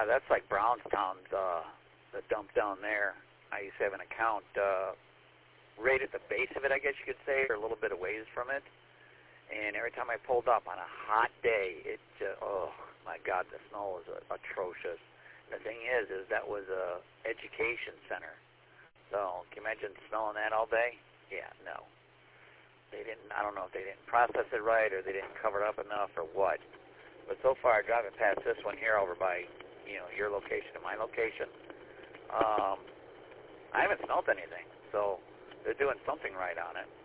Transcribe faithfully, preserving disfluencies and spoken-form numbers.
Yeah, that's like Brownstown's, uh, the dump down there. I used to have an account uh, right at the base of it, I guess you could say, or a little bit of ways from it. And every time I pulled up on a hot day, it just, oh, my God, the snow was uh, atrocious. The thing is, is that was a education center. So can you imagine smelling that all day? Yeah, no. They didn't, I don't know if they didn't process it right or they didn't cover it up enough or what. But so far, driving past this one here over by, you know, your location and my location, um, I haven't smelled anything. So they're doing something right on it.